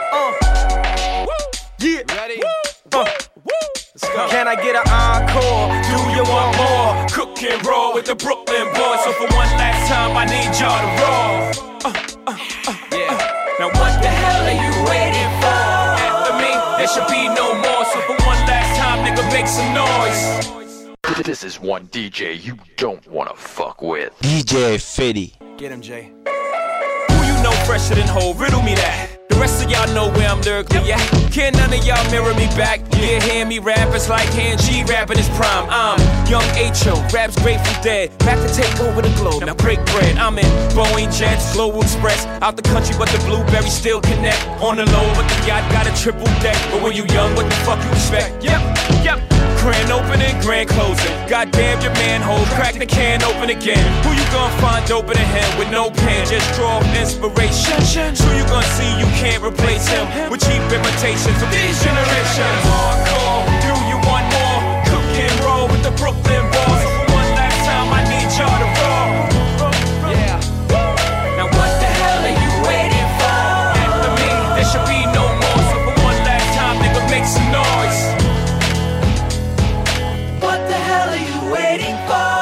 Yeah. Ready? Let's go. Can I get an encore? Do you want more? Cook cook and roll with the Brooklyn boys. So for one last time, I need y'all to roll. Yeah. Now what the hell are you waiting for? After me, there should be no more. So for one last time, nigga, make some noise. This is one DJ you don't wanna fuck with. DJ Fitty. Get him, Jay. Who you know fresher than Ho? Riddle me that. The rest of y'all know where I'm lyrically at. Can none of y'all mirror me back? Yeah, hear me rap, it's like Han G rapping his prime. I'm Young H.O., raps Grateful Dead. Back to take over the globe, now break bread. I'm in Boeing Jets, Global Express. Out the country, but the blueberries still connect. On the low, but the yacht got a triple deck. But when you young, what the fuck you expect? Yep. Grand opening, grand closing. Goddamn your manhole, crack the can open again. Who you gonna find open a hand with no pen? Just draw inspiration. Who you gonna see you can't replace him with cheap imitations of these generations? Hardcore, do you want more? Cook and roll with the Brooklyn boys. So for one last time, I need y'all to roll. Yeah. Now what the hell are you waiting for? After me, there should be no more. So for one last time, nigga, make some noise. What the hell are you waiting for?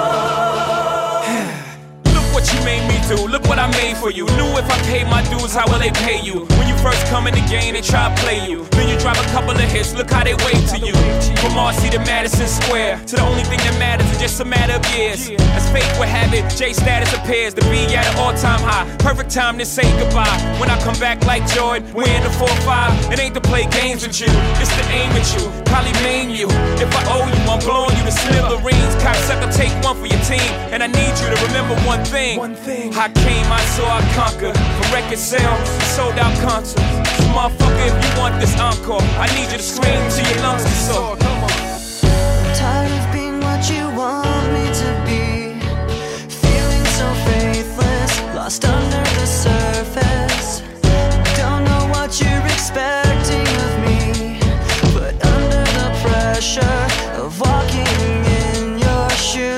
Look what you made me do, look what I made for you. Knew if I paid my dues, how will they pay you? When you first come in the game, they try to play you. Then you drop a couple of hits, look how they wave to you. From Marcy to Madison Square, to the only thing that matters is just a matter of years. As fate would have it, J status appears to be at an all-time high. Perfect time to say goodbye. When I come back like Jordan, we're in the 4-5. It ain't to play games with you, it's to aim at you, probably maim you. If I owe you, I'm blowing you to smithereens. Cocksucker, take one for your team, and I need you to remember one thing. I came, I saw, I conquered. From record sales, sold out concerts. So motherfucker, if you want this encore, I need you to scream till your lungs get sore. I'm tired of being what you want me to be. Feeling so faithless, lost under the surface. Don't know what you're expecting of me, but under the pressure of walking in your shoes.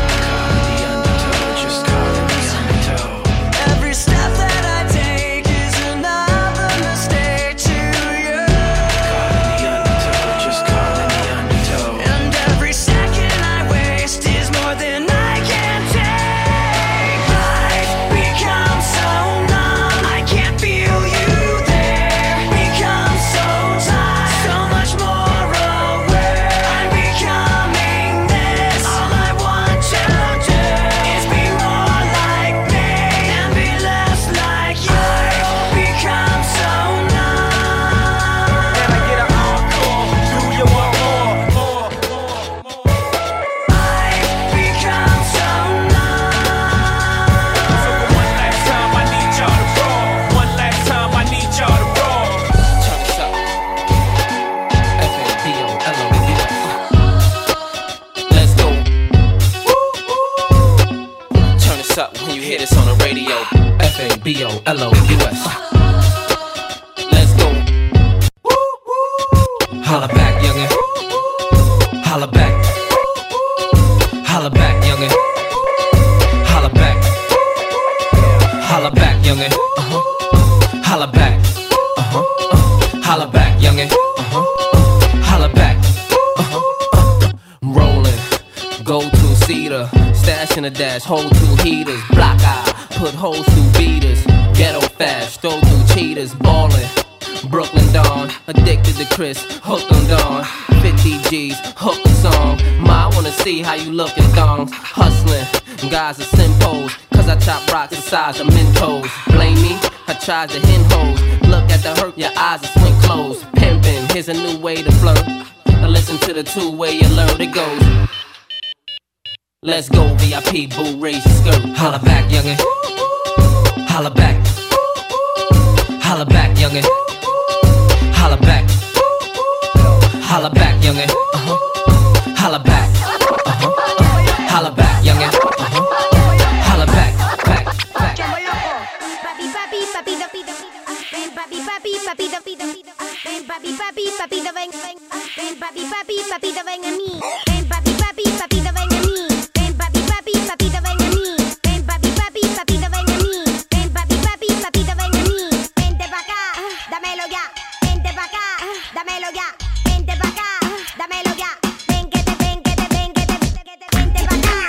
B-O-L-O-U-S. Let's go. Holla back, youngin'. Holla back. Holla back, youngin'. Holla back. Holla back, youngin'. Holla back. Holla back, youngin'. Holla back. Rollin'. Go to Cedar. Stash in a dash. Hold two heaters. Block eye. Put holes through beaters, ghetto fast, throw through cheaters, ballin'. Brooklyn Dawn, addicted to Chris, hooked on Dawn. 50 G's, hook a song. Ma, I wanna see how you lookin', thongs. Hustlin', guys are simpos, cause I chop rocks the size of Mentos. Blame me, I tried to hen hoes. Look at the hurt, your eyes are swing closed. Pimpin', here's a new way to flirt. Now listen to the two-way alert, it goes. Let's go, VIP, boo, raise your skirt. Holla back, youngin'. Holla back. Holla back, youngin'. Holla back. Holla back, youngin'. Holla back. Holla back, youngin'. Holla back. Back. Papi, papi, papito, pito, ven, papi, papi, papito, pito, ven, papi, papi, papito, ven, ven, ven, papi, papi, papito, ven a mí, ven, papi, papi, papito, ven a mí, ven, papi, papi, papito, ven a mí, ven, papi, papi, papito, ven a mí, ven, papi, papi, papito, ven a mí, vente pa' acá, dámelo ya, vente pa' acá, dámelo ya, vente pa' acá, dámelo ya, ven que te, ven que te, ven que te, vente pa' acá.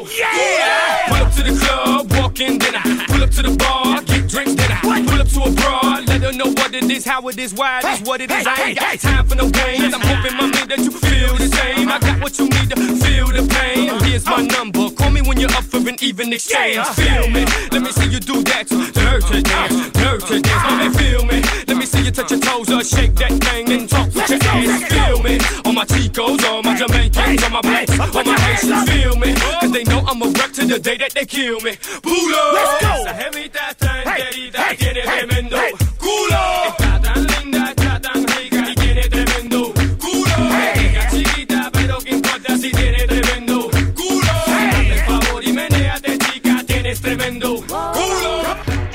go. Yeah! Pull up to the club, walk in, then I pull up to the bar, get drinks, then I pull up to a broad, let her know what it is, how it is, why it is, what it is. I ain't got time for no games. I'm hoping, mommy, that you feel the same. I got what you need to feel the pain. Here's my number. Call me when you're up for an even exchange. Feel me? Let me see you do that. Dirty dance, mommy, feel me? Let me see you touch your toes or shake that thing and talk with your ass. Feel me? All my Chicos, all my Jamaicans, all my blacks, all my Haitians. Feel me? Cause they know I'm a wreck to the day that they kill me. Pull up. Let's go. Esa jevita tan querida tiene tremendo culo. Está tan linda, está tan rica y tiene tremendo culo. Ella chiquita, pero que importa si tiene tremendo culo. Hazme el favor y menéate, chica, tienes tremendo culo.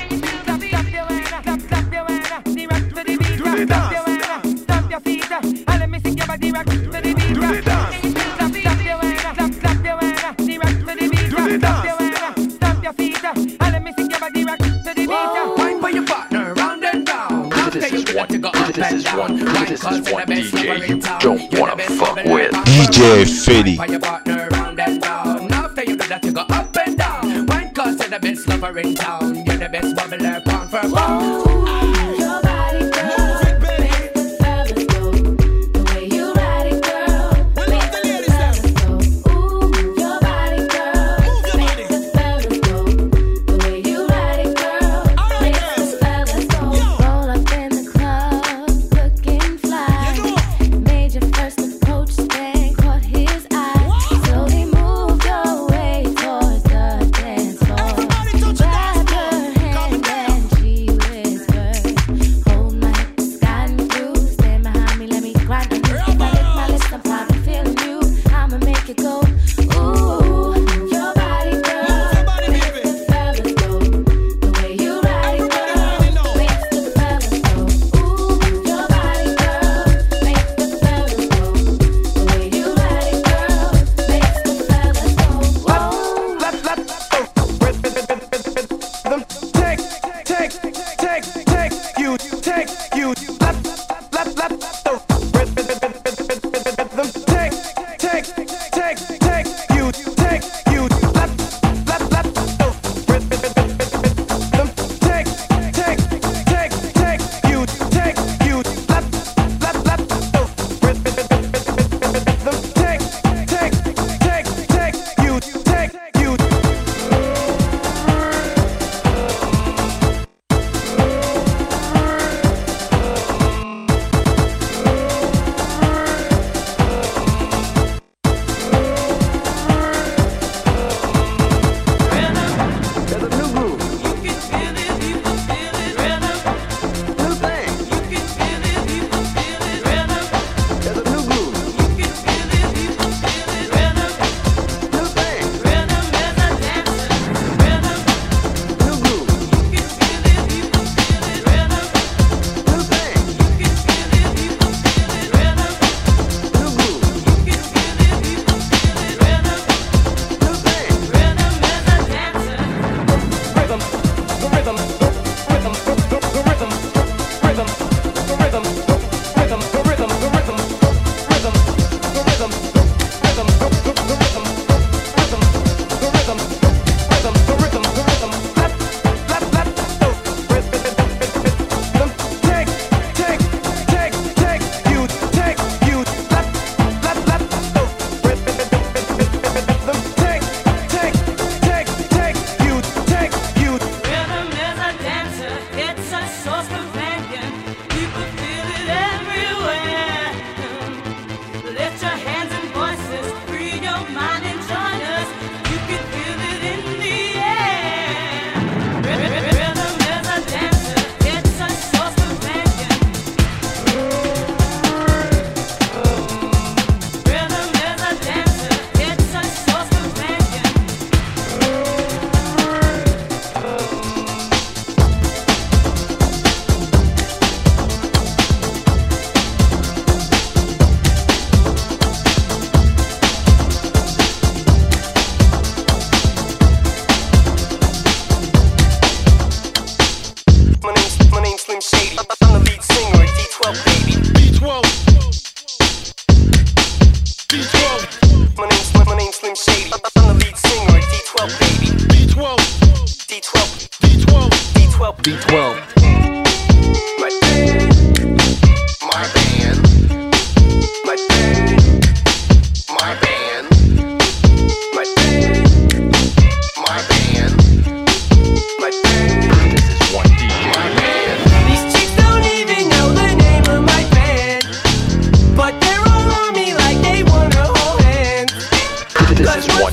Stamp your feet, and let me see your body rock to the beat. Stamp your feet, and let me see your body rock to the beat. Wine for your partner, round and round. This is one DJ you don't wanna fuck with. DJ Fetty. For your partner, round and round. After you do that, you go up and down. Wine cause you're the best lover in town. You're the best bubbler, pound for pound. My name's Slim Shady. I'm the lead singer. D12. My band, my band, my band, my band, my band, my band, my band. This is one DJ. My band. These chicks don't even know the name of my band, but they're all on me like they wanna hold hands. This is one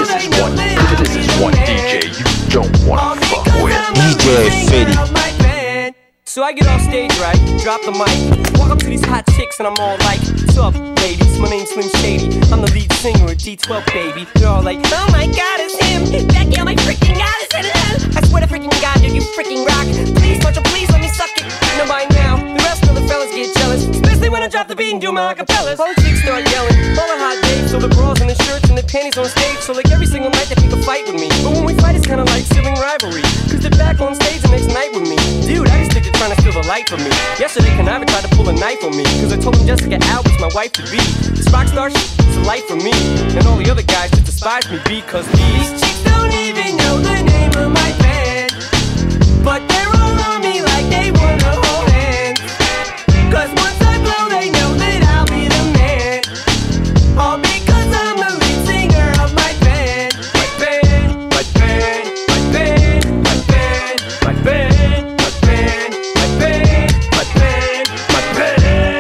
DJ you don't wanna fuck with. DJ Fitty. So I get off stage, right? Drop the mic, walk up to these hot chicks, and I'm all like, "What's up, ladies? My name's Slim Shady. I'm the lead singer at D12, baby." They're all like, "Oh my God, it's him! Becky, oh my freaking God, it's him!" I swear to freaking God, dude, you freaking rock. Please, Marshall, please let me suck it. No, by now, the rest of the fellas get jealous, especially when I drop the beat and do my acapellas. All the chicks start yelling, all the hot days, so the bras and the shirts and the panties on stage. So like every single night they pick a fight with me, but when we fight, it's kinda like sibling rivalry, cause they're back on stage the next night with me. Dude, I just think they're trying to steal the light from me. Yesterday, Conniva tried to pull a knife on me, cause I told him Jessica Alba's my wife to be. This rock star shit is a light for me, and all the other guys just despise me because these chicks don't even know the name of my band, but they're all on me like they wanna hold hands. Cause once I blow, they know that I'll be the man, all because I'm the lead singer of my band. My band, my band, my band, my band, my band, my band, my band, my band, my band.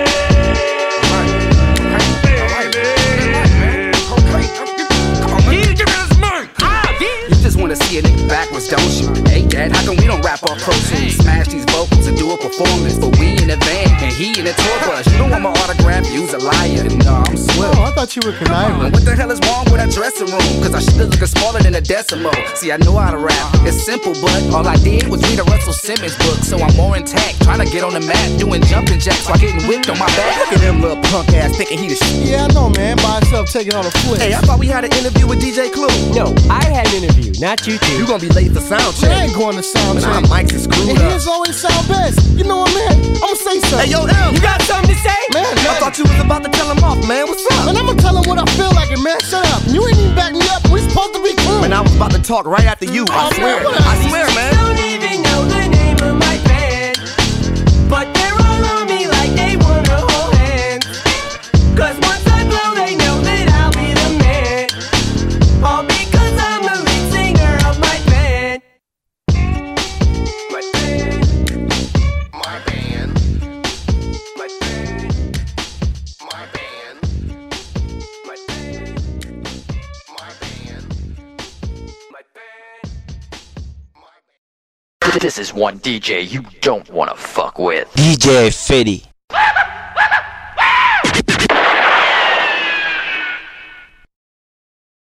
You just wanna see a nigga backwards, don't you? Hey dad, how come we don't rap off Pro Tools? Smash these vocals and do a performance, but we in the van and he in the tour bus. You don't want my autograph, you's a liar. No, I'm Swill. Oh, I thought you were conniving. What the hell is wrong with that dressing room? Cause I should've looking smaller than a decimal. See, I know how to rap, it's simple, but all I did was read a Russell Simmons book, so I'm more intact. Trying to get on the map, doing jumping jacks while getting whipped on my back. Look at them little punk ass thinking he the shit. Yeah, I know, man. By himself taking all the flicks. Hey, I thought we had an interview with DJ Clue. No, I had an interview, not you two. You gonna be late for sound check. Man, I ain't going to sound check. My mics is screwed and up. his always sound best. You know what, man? I'ma say something. Hey, yo, M. You got something to say? Man, I thought you was about to tell him off, man. What's up? Man, I'ma tell him what I feel like, and man, shut up. You ain't even back me up. We supposed to be cool. Man, I was about to talk right after you. I swear. Man, I swear, man. Don't even know the name of my band, but they're all on me like they wanna hold hands. Cause once I blow, they know that I'll be the man, all because I'm the lead singer of my band. My band, my band, my band, my band, my band, my band, my band. This is one DJ you don't wanna fuck with. DJ Fitty.